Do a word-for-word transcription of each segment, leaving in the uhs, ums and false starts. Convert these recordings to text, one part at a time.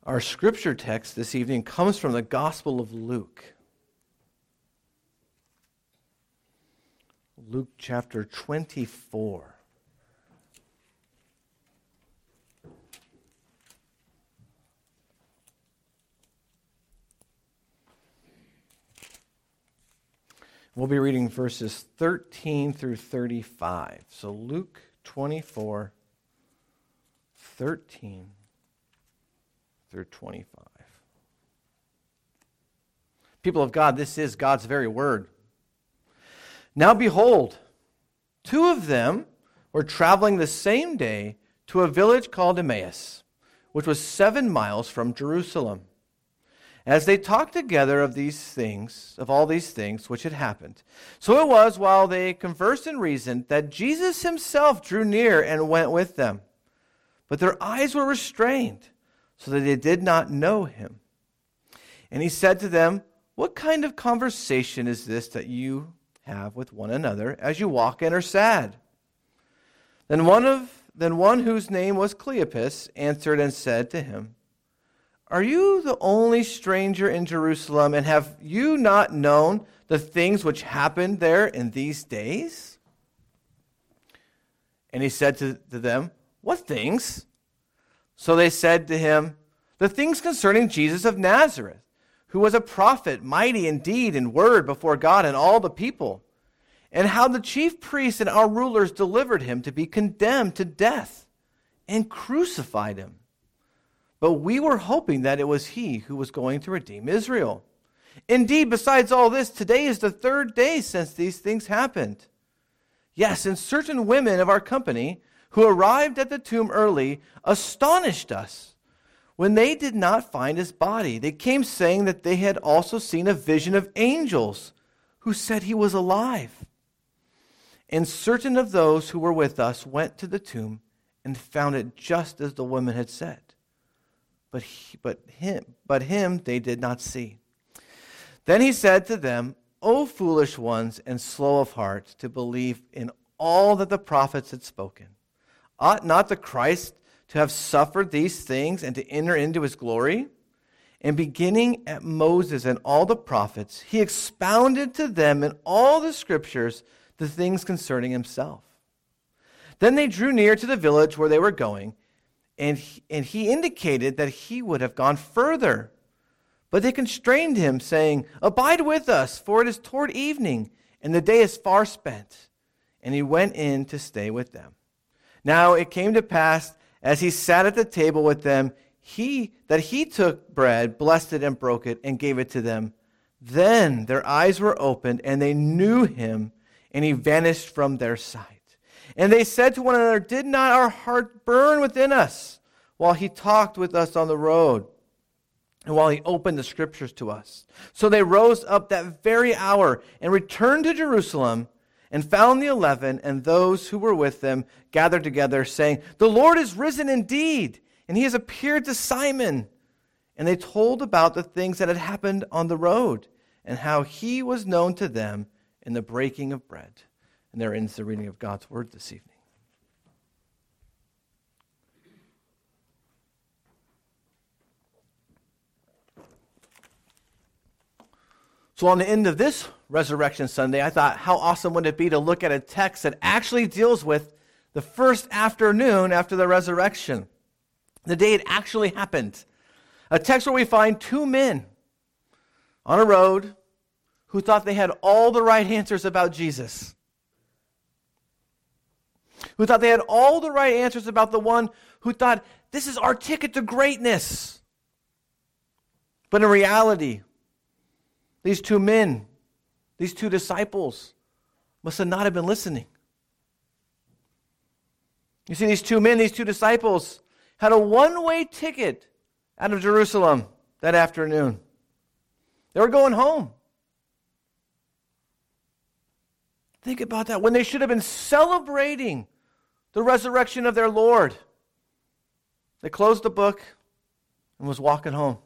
Our scripture text this evening comes from the Gospel of Luke. Luke chapter twenty-four. We'll be reading verses thirteen through thirty-five. So Luke twenty-four, thirteen through twenty-five. People of God, this is God's very word. Now behold, two of them were traveling the same day to a village called Emmaus, which was seven miles from Jerusalem. As they talked together of these things, of all these things which had happened, so it was while they conversed and reasoned that Jesus himself drew near and went with them. But their eyes were restrained, so that they did not know him. And he said to them, "What kind of conversation is this that you have with one another as you walk and are sad?" Then one of then one whose name was Cleopas answered and said to him, "Are you the only stranger in Jerusalem, and have you not known the things which happened there in these days?" And he said to, to them, "What things?" So they said to him, "The things concerning Jesus of Nazareth, who was a prophet, mighty in deed and word before God and all the people, and how the chief priests and our rulers delivered him to be condemned to death and crucified him. But we were hoping that it was he who was going to redeem Israel. Indeed, besides all this, today is the third day since these things happened. Yes, and certain women of our company who arrived at the tomb early astonished us. When they did not find his body, they came saying that they had also seen a vision of angels who said he was alive. And certain of those who were with us went to the tomb and found it just as the women had said. But he, but him, but him they did not see." Then he said to them, "O foolish ones and slow of heart to believe in all that the prophets had spoken. Ought not the Christ to have suffered these things and to enter into his glory?" And beginning at Moses and all the prophets, he expounded to them in all the scriptures the things concerning himself. Then they drew near to the village where they were going, And he, and he indicated that he would have gone further. But they constrained him, saying, "Abide with us, for it is toward evening, and the day is far spent." And he went in to stay with them. Now it came to pass, as he sat at the table with them, he that he took bread, blessed it, and broke it, and gave it to them. Then their eyes were opened, and they knew him, and he vanished from their sight. And they said to one another, "Did not our heart burn within us while he talked with us on the road, and while he opened the scriptures to us?" So they rose up that very hour and returned to Jerusalem, and found the eleven and those who were with them gathered together, saying, "The Lord is risen indeed, and he has appeared to Simon." And they told about the things that had happened on the road, and how he was known to them in the breaking of bread. And there ends the reading of God's word this evening. So on the end of this Resurrection Sunday, I thought, how awesome would it be to look at a text that actually deals with the first afternoon after the resurrection, the day it actually happened. A text where we find two men on a road who thought they had all the right answers about Jesus, who thought they had all the right answers about the one who thought, this is our ticket to greatness. But in reality, these two men, these two disciples, must have not have been listening. You see, these two men, these two disciples, had a one-way ticket out of Jerusalem that afternoon. They were going home. Think about that. When they should have been celebrating the resurrection of their Lord, they closed the book and was walking home.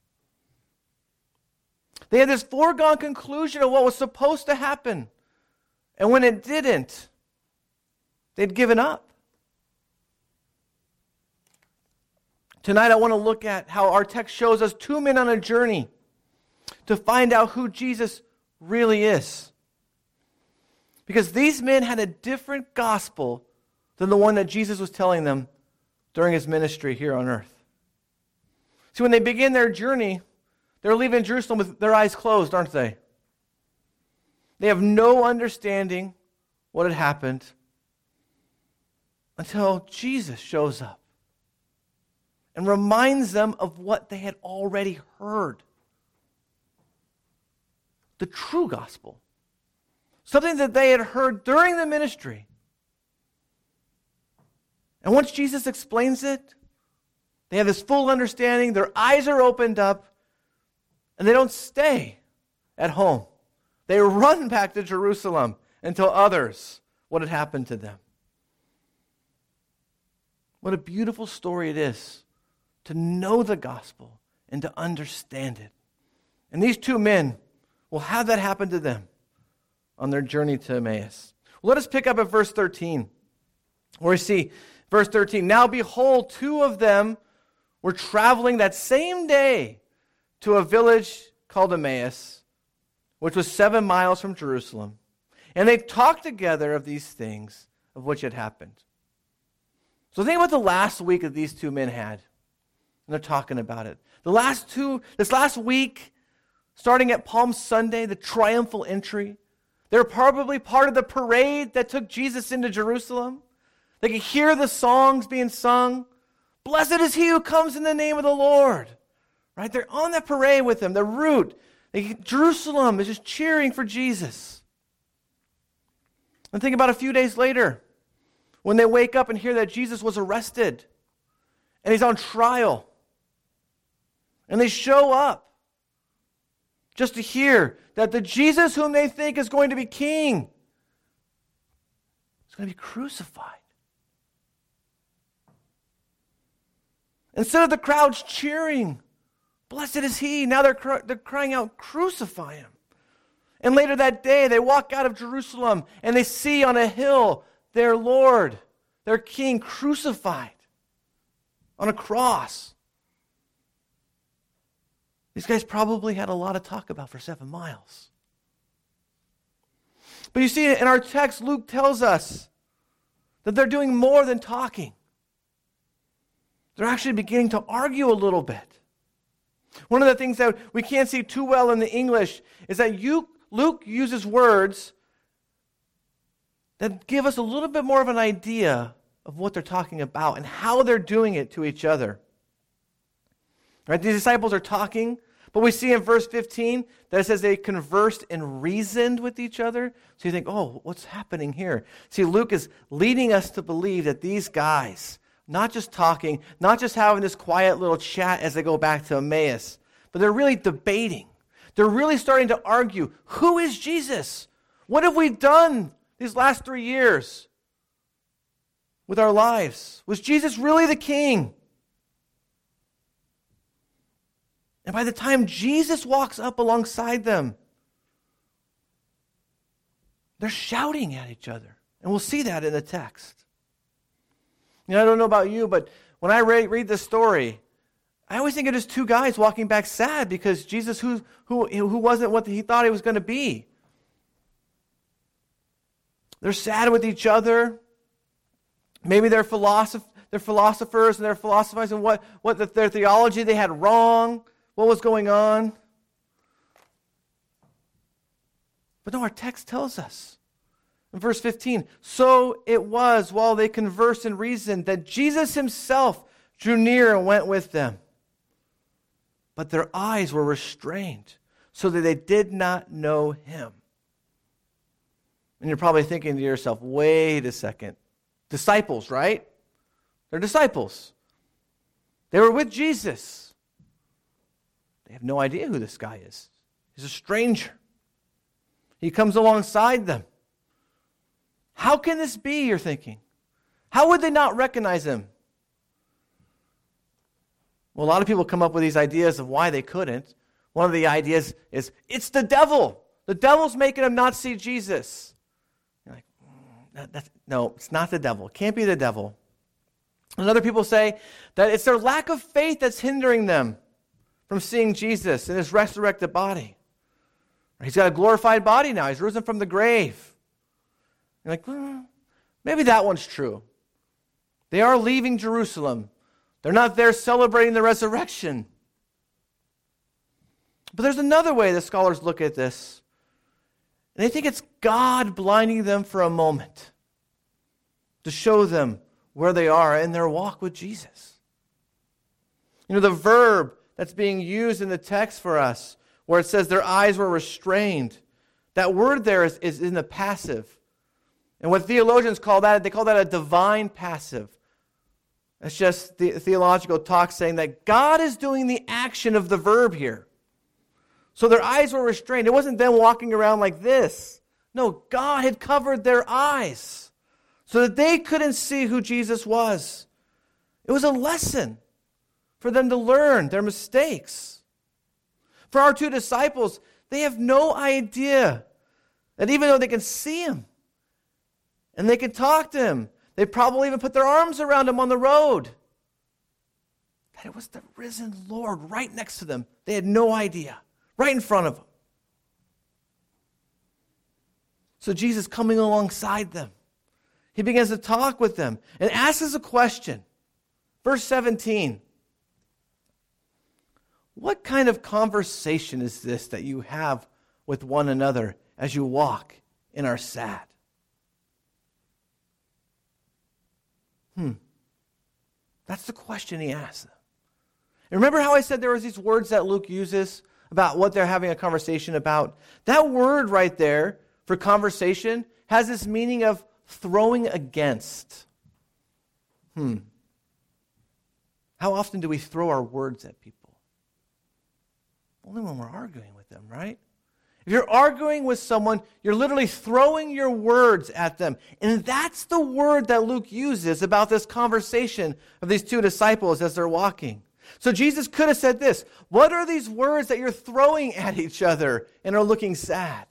They had this foregone conclusion of what was supposed to happen. And when it didn't, they'd given up. Tonight I want to look at how our text shows us two men on a journey to find out who Jesus really is. Because these men had a different gospel than the one that Jesus was telling them during his ministry here on earth. See, when they begin their journey, they're leaving Jerusalem with their eyes closed, aren't they? They have no understanding what had happened until Jesus shows up and reminds them of what they had already heard. The true gospel. Something that they had heard during the ministry. And once Jesus explains it, they have this full understanding, their eyes are opened up, and they don't stay at home. They run back to Jerusalem and tell others what had happened to them. What a beautiful story it is to know the gospel and to understand it. And these two men will have that happen to them on their journey to Emmaus. Well, let us pick up at verse thirteen, where we see, verse thirteen, "Now behold, two of them were traveling that same day to a village called Emmaus, which was seven miles from Jerusalem. And they talked together of these things of which had happened." So think about the last week that these two men had. And they're talking about it. The last two, this last week, starting at Palm Sunday, the triumphal entry, they were probably part of the parade that took Jesus into Jerusalem. They could hear the songs being sung. "Blessed is he who comes in the name of the Lord." Right? They're on that parade with him, the route. They, Jerusalem is just cheering for Jesus. And think about a few days later, when they wake up and hear that Jesus was arrested and he's on trial. And they show up just to hear that the Jesus whom they think is going to be king is going to be crucified. Instead of the crowds cheering, "Blessed is he," now they're, cr- they're crying out, "Crucify him." And later that day, they walk out of Jerusalem and they see on a hill their Lord, their King, crucified on a cross. These guys probably had a lot to talk about for seven miles. But you see, in our text, Luke tells us that they're doing more than talking. They're actually beginning to argue a little bit. One of the things that we can't see too well in the English is that you, Luke uses words that give us a little bit more of an idea of what they're talking about and how they're doing it to each other. Right? These disciples are talking, but we see in verse fifteen that it says they conversed and reasoned with each other. So you think, oh, what's happening here? See, Luke is leading us to believe that these guys, not just talking, not just having this quiet little chat as they go back to Emmaus, but they're really debating. They're really starting to argue, who is Jesus? What have we done these last three years with our lives? Was Jesus really the king? And by the time Jesus walks up alongside them, they're shouting at each other. And we'll see that in the text. You know, I don't know about you, but when I read, read this story, I always think of just two guys walking back sad because Jesus, who, who, who wasn't what he thought he was going to be. They're sad with each other. Maybe they're, philosoph- they're philosophers and they're philosophizing what, what the, their theology they had wrong, what was going on. But no, our text tells us in verse fifteen, so it was while they conversed and reasoned that Jesus himself drew near and went with them. But their eyes were restrained so that they did not know him. And you're probably thinking to yourself, wait a second. Disciples, right? They're disciples. They were with Jesus. They have no idea who this guy is. He's a stranger. He comes alongside them. How can this be, you're thinking? How would they not recognize him? Well, a lot of people come up with these ideas of why they couldn't. One of the ideas is, it's the devil. The devil's making them not see Jesus. You're like, mm, that, that's, no, it's not the devil. It can't be the devil. And other people say that it's their lack of faith that's hindering them from seeing Jesus in his resurrected body. He's got a glorified body now. He's risen from the grave. You're like, well, maybe that one's true. They are leaving Jerusalem. They're not there celebrating the resurrection. But there's another way the scholars look at this. And they think it's God blinding them for a moment to show them where they are in their walk with Jesus. You know, the verb that's being used in the text for us, where it says their eyes were restrained, that word there is, is in the passive. And what theologians call that, they call that a divine passive. It's just the theological talk saying that God is doing the action of the verb here. So their eyes were restrained. It wasn't them walking around like this. No, God had covered their eyes so that they couldn't see who Jesus was. It was a lesson for them to learn their mistakes. For our two disciples, they have no idea that even though they can see him and they can talk to him, they probably even put their arms around him on the road, that it was the risen Lord right next to them. They had no idea. Right in front of them. So Jesus coming alongside them, he begins to talk with them and asks a question. Verse seventeen. What kind of conversation is this that you have with one another as you walk and are sad? Hmm. That's the question he asks them. And remember how I said there was these words that Luke uses about what they're having a conversation about? That word right there for conversation has this meaning of throwing against. Hmm. How often do we throw our words at people? Only when we're arguing with them, right? If you're arguing with someone, you're literally throwing your words at them. And that's the word that Luke uses about this conversation of these two disciples as they're walking. So Jesus could have said this: what are these words that you're throwing at each other and are looking sad?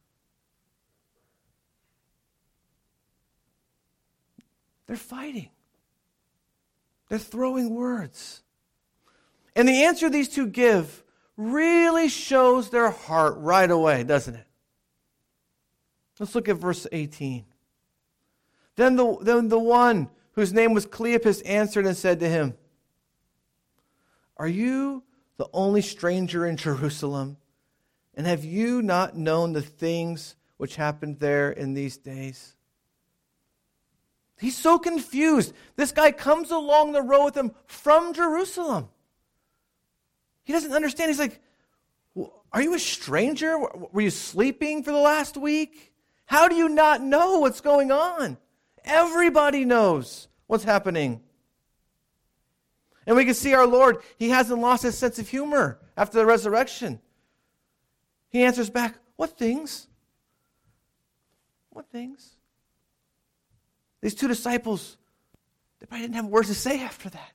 They're fighting. They're throwing words. And the answer these two give really shows their heart right away, doesn't it? Let's look at verse eighteen. Then the, then the one whose name was Cleopas answered and said to him, "Are you the only stranger in Jerusalem? And have you not known the things which happened there in these days?" He's so confused. This guy comes along the road with him from Jerusalem. He doesn't understand. He's like, are you a stranger? Were you sleeping for the last week? How do you not know what's going on? Everybody knows what's happening. And we can see our Lord, he hasn't lost his sense of humor after the resurrection. He answers back, what things? What things? These two disciples, they probably didn't have words to say after that.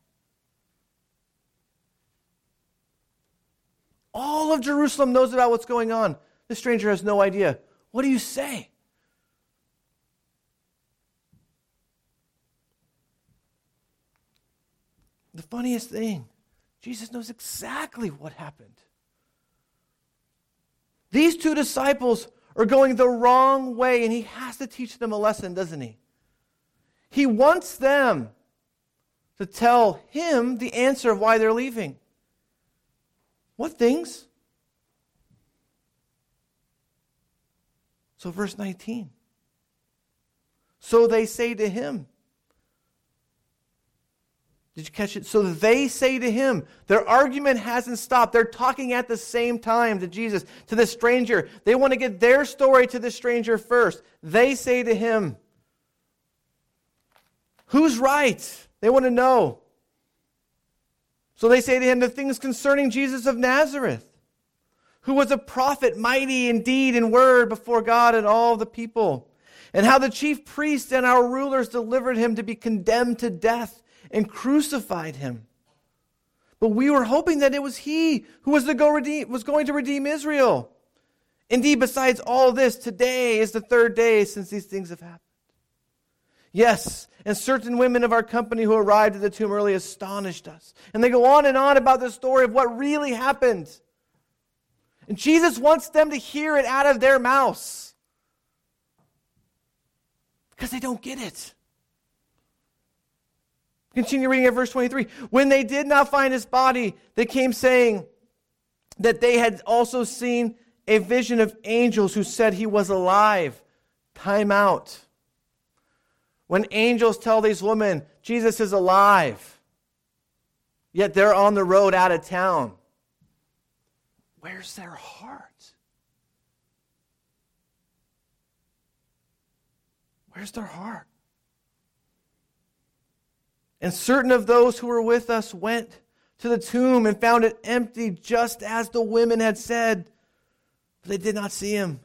All of Jerusalem knows about what's going on. This stranger has no idea. What do you say? The funniest thing, Jesus knows exactly what happened. These two disciples are going the wrong way, and he has to teach them a lesson, doesn't he? He wants them to tell him the answer of why they're leaving. What things? So verse nineteen. So they say to him. Did you catch it? So they say to him. Their argument hasn't stopped. They're talking at the same time to Jesus, to the stranger. They want to get their story to the stranger first. They say to him, who's right? They want to know. So they say to him the things concerning Jesus of Nazareth, who was a prophet, mighty in deed and word before God and all the people, and how the chief priests and our rulers delivered him to be condemned to death and crucified him. But we were hoping that it was he who was, to go redeem, was going to redeem Israel. Indeed, besides all this, today is the third day since these things have happened. Yes, and certain women of our company who arrived at the tomb early astonished us. And they go on and on about the story of what really happened. And Jesus wants them to hear it out of their mouths. Because they don't get it. Continue reading at verse twenty-three. When they did not find his body, they came saying that they had also seen a vision of angels who said he was alive. Time out. When angels tell these women, Jesus is alive, yet they're on the road out of town, where's their heart? Where's their heart? And certain of those who were with us went to the tomb and found it empty, just as the women had said, but they did not see him.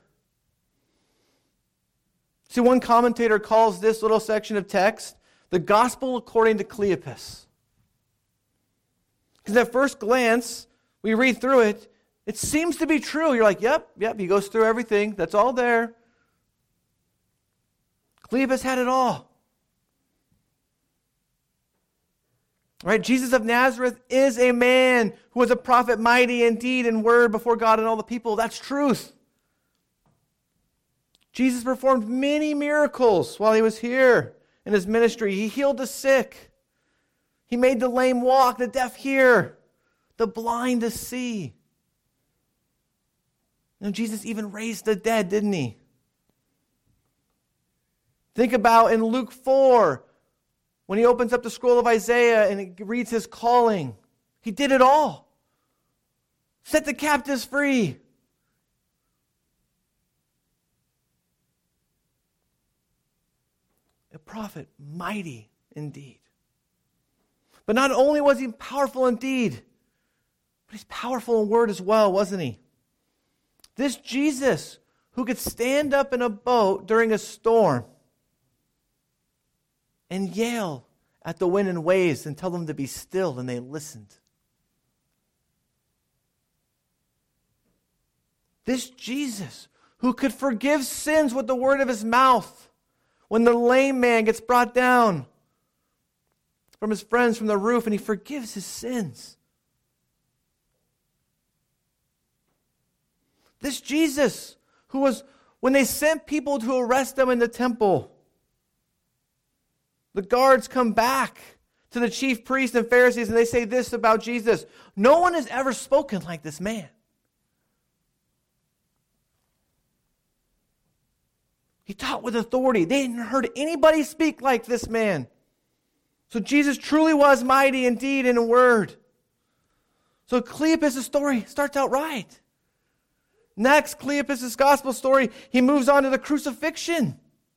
See, one commentator calls this little section of text the gospel according to Cleopas. Because at first glance, we read through it, it seems to be true. You're like, yep, yep, he goes through everything. That's all there. Cleopas had it all. Right? Jesus of Nazareth is a man who was a prophet, mighty in deed and word before God and all the people. That's truth. Jesus performed many miracles while he was here in his ministry. He healed the sick. He made the lame walk, the deaf hear, the blind to see. And Jesus even raised the dead, didn't he? Think about in Luke four, when he opens up the scroll of Isaiah and he reads his calling. He did it all. Set the captives free. A prophet, mighty indeed. But not only was he powerful in deed, but he's powerful in word as well, wasn't he? This Jesus, who could stand up in a boat during a storm and yell at the wind and waves and tell them to be still, and they listened. This Jesus, who could forgive sins with the word of his mouth, when the lame man gets brought down from his friends from the roof and he forgives his sins. This Jesus, who was, when they sent people to arrest them in the temple, the guards come back to the chief priests and Pharisees and they say this about Jesus: no one has ever spoken like this man. He taught with authority. They hadn't heard anybody speak like this man. So Jesus truly was mighty in deed and in word. So Cleopas' story starts out right. Next, Cleopas' gospel story, he moves on to the crucifixion.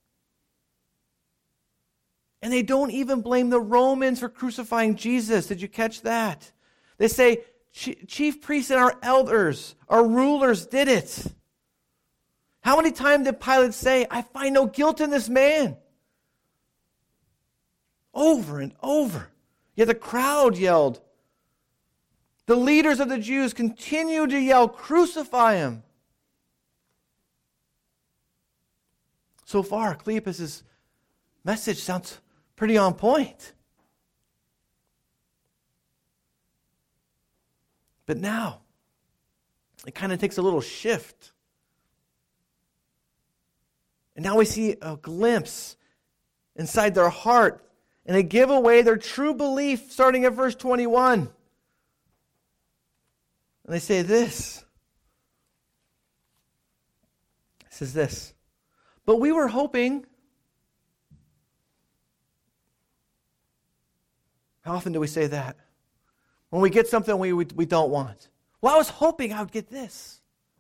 And they don't even blame the Romans for crucifying Jesus. Did you catch that? They say, chief priests and our elders, our rulers did it. How many times did Pilate say, I find no guilt in this man? Over and over. Yet the crowd yelled. The leaders of the Jews continued to yell, crucify him. So far, Cleopas' message sounds pretty on point. But now, it kind of takes a little shift. And now we see a glimpse inside their heart, and they give away their true belief starting at verse twenty-one. And they say this. It says this. But we were hoping. How often do we say that? When we get something we, we, we don't want. Well, I was hoping I would get this.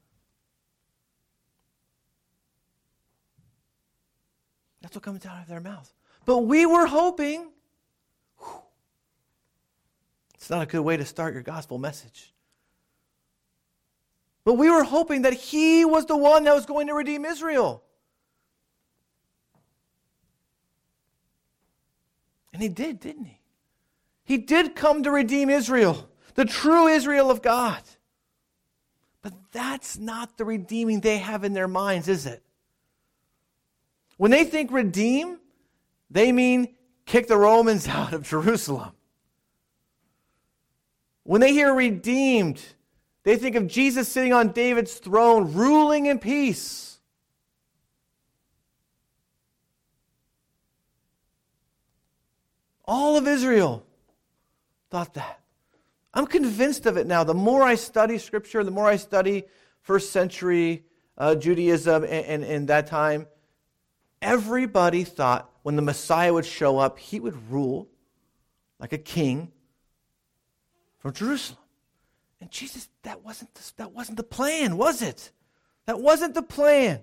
That's what comes out of their mouth. But we were hoping. Whew, it's not a good way to start your gospel message. But we were hoping that he was the one that was going to redeem Israel. And he did, didn't he? He did come to redeem Israel, the true Israel of God. But that's not the redeeming they have in their minds, is it? When they think redeem, They mean kick the Romans out of Jerusalem. When they hear redeemed, they think of Jesus sitting on David's throne, ruling in peace. All of Israel thought that. I'm convinced of it now. The more I study Scripture, the more I study first century uh, Judaism and, and, and that time, everybody thought when the Messiah would show up, he would rule like a king from Jerusalem. And Jesus, that wasn't the, that wasn't the plan, was it? That wasn't the plan.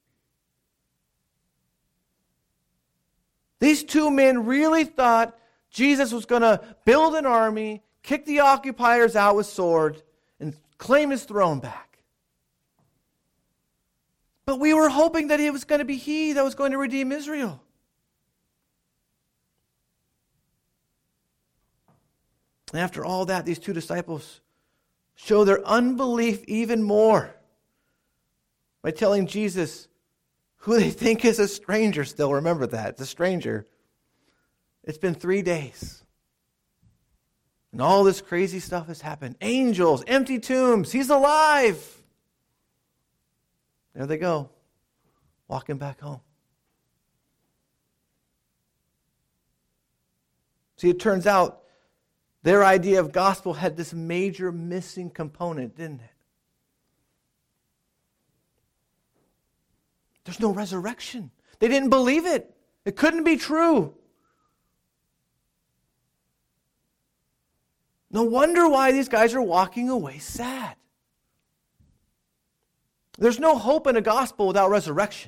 These two men really thought Jesus was going to build an army, kick the occupiers out with sword, and claim his throne back. But we were hoping that it was going to be he that was going to redeem Israel. And after all that, these two disciples show their unbelief even more by telling Jesus, who they think is a stranger still. Remember that. It's a stranger. It's been three days. And all this crazy stuff has happened. Angels, empty tombs. He's alive. There they go, walking back home. See, it turns out their idea of gospel had this major missing component, didn't it? There's no resurrection. They didn't believe it. It couldn't be true. No wonder why these guys are walking away sad. There's no hope in a gospel without resurrection.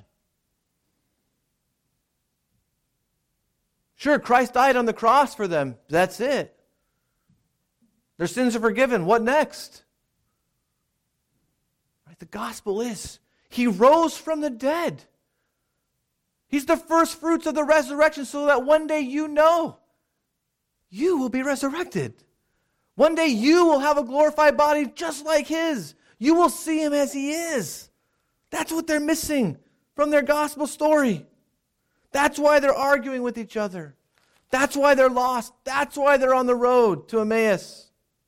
Sure, Christ died on the cross for them. That's it. Their sins are forgiven. What next? Right, the gospel is he rose from the dead. He's the first fruits of the resurrection so that one day you know you will be resurrected. One day you will have a glorified body just like his. You will see him as he is. That's what they're missing from their gospel story. That's why they're arguing with each other. That's why they're lost. That's why they're on the road to Emmaus.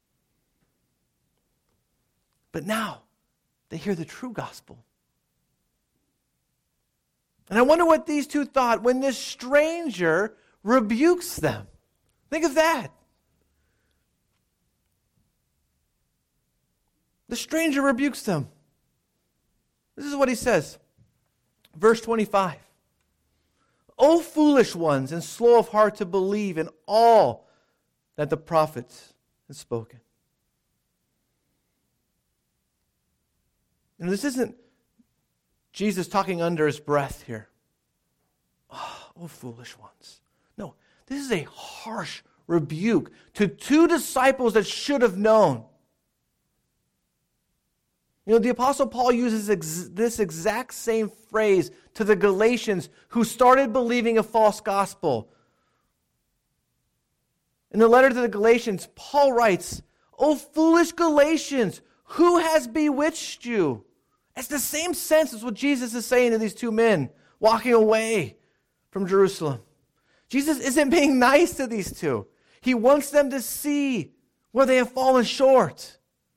But now they hear the true gospel. And I wonder what these two thought when this stranger rebukes them. Think of that. The stranger rebukes them. This is what he says. Verse twenty-five. O foolish ones and slow of heart to believe in all that the prophets have spoken. And this isn't Jesus talking under his breath here. Oh, oh, foolish ones. No, this is a harsh rebuke to two disciples that should have known. You know, the Apostle Paul uses ex- this exact same phrase to the Galatians who started believing a false gospel. In the letter to the Galatians, Paul writes, O foolish Galatians, who has bewitched you? It's the same sense as what Jesus is saying to these two men walking away from Jerusalem. Jesus isn't being nice to these two. He wants them to see where they have fallen short.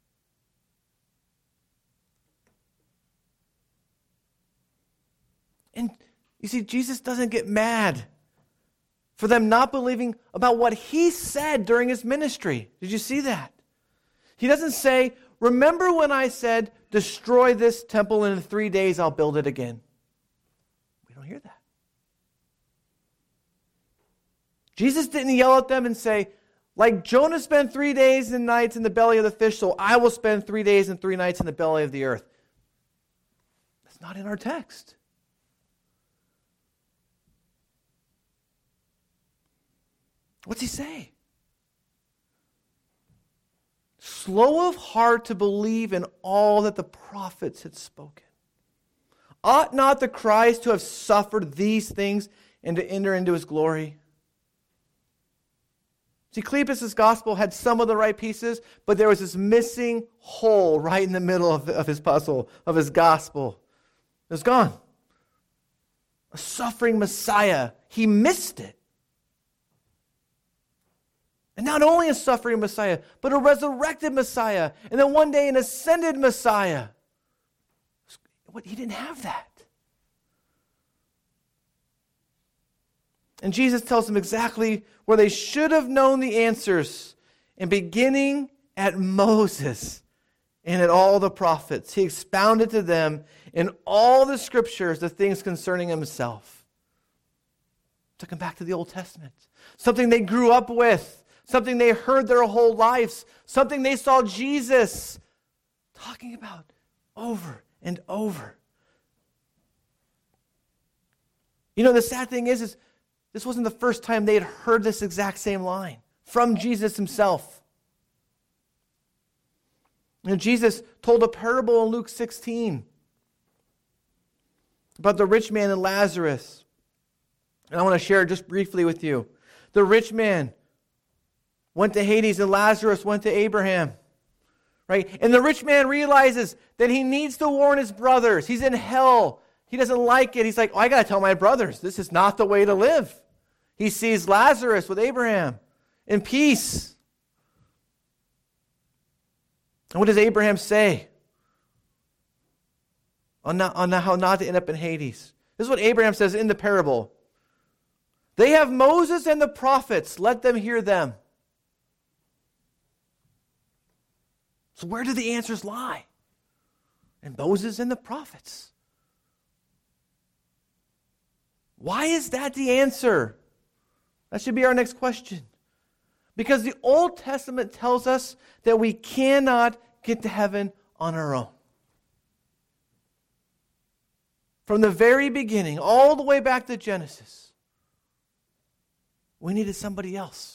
And you see, Jesus doesn't get mad for them not believing about what he said during his ministry. Did you see that? He doesn't say, remember when I said, destroy this temple and in three days I'll build it again. We don't hear that. Jesus didn't yell at them and say, like Jonah spent three days and nights in the belly of the fish, so I will spend three days and three nights in the belly of the earth. That's not in our text. What's he say? Slow of heart to believe in all that the prophets had spoken. Ought not the Christ to have suffered these things and to enter into his glory? See, Cleopas' gospel had some of the right pieces, but there was this missing hole right in the middle of, of his puzzle, of his gospel. It was gone. A suffering Messiah. he missed it. And not only a suffering Messiah, but a resurrected Messiah. And then one day an ascended Messiah. What? He didn't have that. And Jesus tells them exactly where they should have known the answers. And beginning at Moses and at all the prophets, he expounded to them in all the scriptures the things concerning himself. Took them back to the Old Testament. Something they grew up with. Something they heard their whole lives. Something they saw Jesus talking about over and over. You know, the sad thing is, is this wasn't the first time they had heard this exact same line from Jesus himself. You know, Jesus told a parable in Luke sixteen about the rich man and Lazarus. And I want to share it just briefly with you. The rich man went to Hades and Lazarus went to Abraham. Right? And the rich man realizes that he needs to warn his brothers. He's in hell. He doesn't like it. He's like, oh, I got to tell my brothers, this is not the way to live. He sees Lazarus with Abraham in peace. And what does Abraham say? On, not, on how not to end up in Hades. This is what Abraham says in the parable. They have Moses and the prophets. Let them hear them. So where do the answers lie? In Moses and the prophets. Why is that the answer? That should be our next question. Because the Old Testament tells us that we cannot get to heaven on our own. From the very beginning, all the way back to Genesis, we needed somebody else.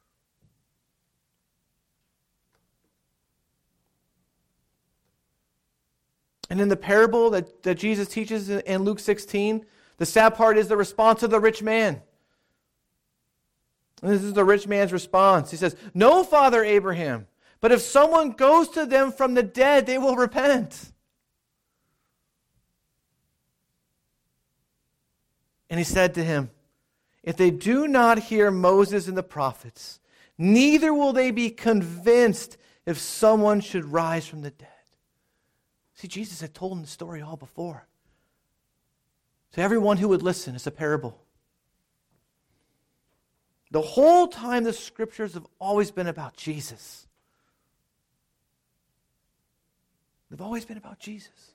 And in the parable that, that Jesus teaches in Luke sixteen, the sad part is the response of the rich man. And this is the rich man's response. He says, no, Father Abraham, but if someone goes to them from the dead, they will repent. And he said to him, if they do not hear Moses and the prophets, neither will they be convinced if someone should rise from the dead. See, Jesus had told them the story all before. To everyone who would listen, it's a parable. The whole time the scriptures have always been about Jesus. They've always been about Jesus.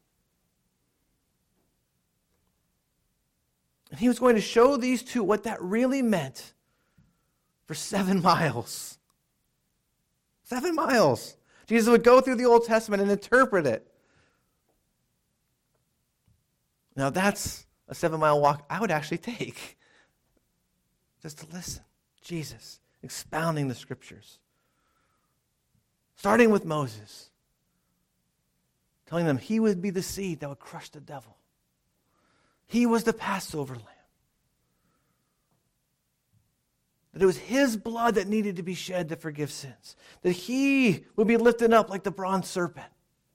And he was going to show these two what that really meant for seven miles. Seven miles. Jesus would go through the Old Testament and interpret it. Now that's a seven-mile walk I would actually take. Just to listen. Jesus expounding the scriptures. Starting with Moses. Telling them he would be the seed that would crush the devil. He was the Passover lamb. That it was his blood that needed to be shed to forgive sins. That he would be lifted up like the bronze serpent.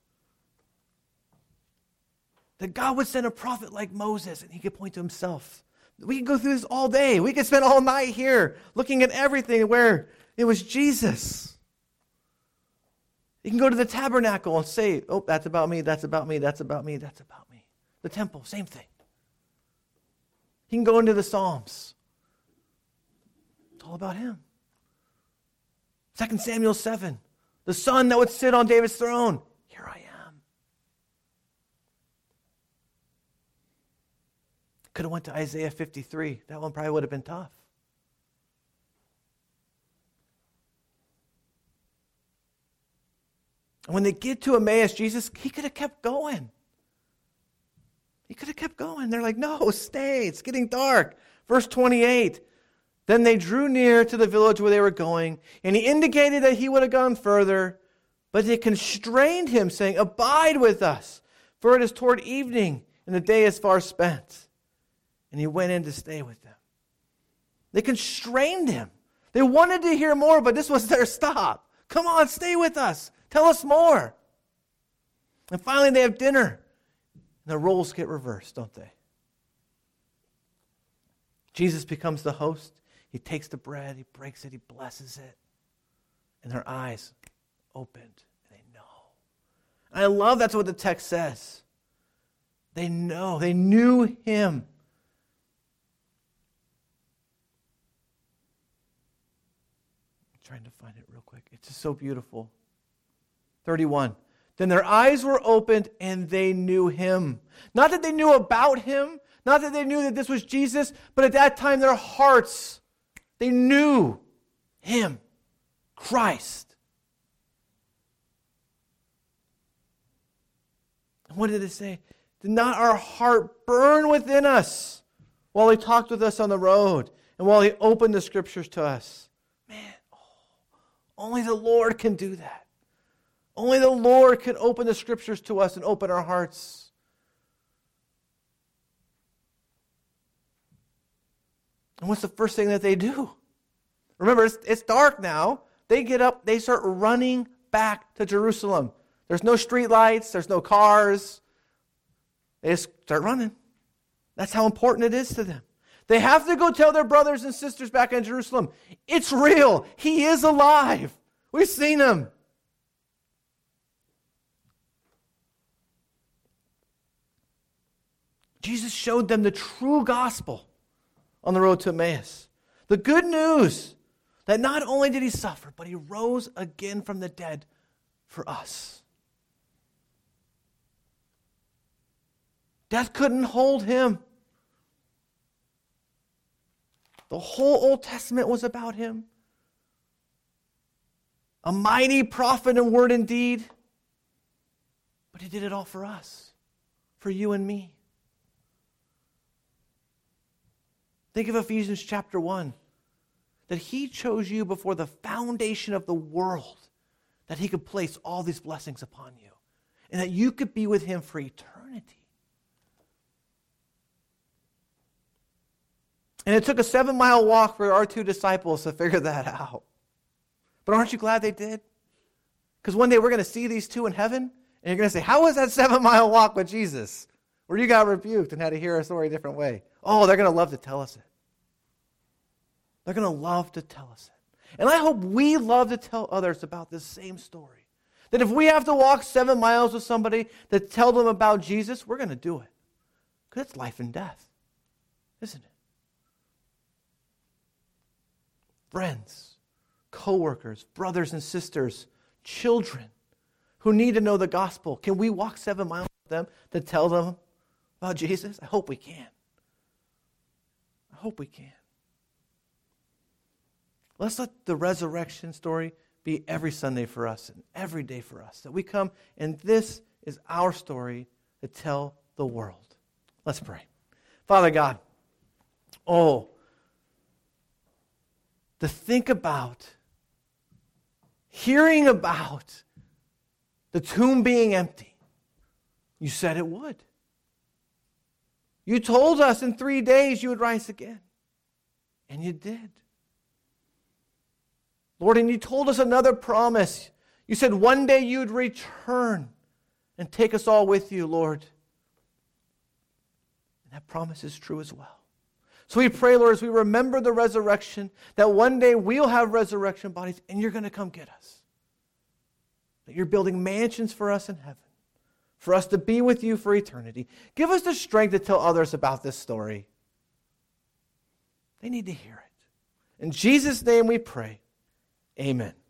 That God would send a prophet like Moses and he could point to himself. We could go through this all day. We could spend all night here looking at everything where it was Jesus. You can go to the tabernacle and say, oh, that's about me, that's about me, that's about me, that's about me. The temple, same thing. You can go into the Psalms. It's all about him. Second Samuel seven. The son that would sit on David's throne. Here I am. Could have went to Isaiah fifty-three. That one probably would have been tough. And when they get to Emmaus, Jesus, he could have kept going. He could have kept going. They're like, no, stay. It's getting dark. Verse twenty-eight. Then they drew near to the village where they were going, and he indicated that he would have gone further, but they constrained him, saying, abide with us, for it is toward evening, and the day is far spent. And he went in to stay with them. They constrained him. They wanted to hear more, but this was their stop. Come on, stay with us. Tell us more. And finally they have dinner. And the roles get reversed, don't they? Jesus becomes the host. He takes the bread, he breaks it, he blesses it. And their eyes opened, and they know. And I love that's what the text says. They know. They knew him. I'm trying to find it real quick. It's just so beautiful. thirty-one. Then their eyes were opened, and they knew him. Not that they knew about him, not that they knew that this was Jesus, but at that time their hearts, they knew him, Christ. And what did it say? Did not our heart burn within us while he talked with us on the road and while he opened the scriptures to us? Man, oh, only the Lord can do that. Only the Lord can open the scriptures to us and open our hearts. And what's the first thing that they do? Remember, it's, it's dark now. They get up, they start running back to Jerusalem. There's no street lights, there's no cars. They just start running. That's how important it is to them. They have to go tell their brothers and sisters back in Jerusalem, it's real. He is alive. We've seen him. Jesus showed them the true gospel on the road to Emmaus. The good news that not only did he suffer, but he rose again from the dead for us. Death couldn't hold him. The whole Old Testament was about him. A mighty prophet in word and deed. But he did it all for us, for you and me. Think of Ephesians chapter one. That he chose you before the foundation of the world. That he could place all these blessings upon you. And that you could be with him for eternity. And it took a seven-mile walk for our two disciples to figure that out. But aren't you glad they did? Because one day we're going to see these two in heaven, and you're going to say, how was that seven-mile walk with Jesus? Where you got rebuked and had to hear a story a different way. Oh, they're going to love to tell us it. They're going to love to tell us it. And I hope we love to tell others about this same story. That if we have to walk seven miles with somebody to tell them about Jesus, we're going to do it. Because it's life and death, isn't it? Friends, co-workers, brothers and sisters, children who need to know the gospel. Can we walk seven miles with them to tell them about Jesus? I hope we can. I hope we can. Let's let the resurrection story be every Sunday for us and every day for us. That we come and this is our story to tell the world. Let's pray. Father God, oh, to think about, hearing about the tomb being empty. You said it would. You told us in three days you would rise again. And you did. Lord, and you told us another promise. You said one day you'd return and take us all with you, Lord. And that promise is true as well. So we pray, Lord, as we remember the resurrection, that one day we'll have resurrection bodies and you're going to come get us. That you're building mansions for us in heaven, for us to be with you for eternity. Give us the strength to tell others about this story. They need to hear it. In Jesus' name we pray. Amen.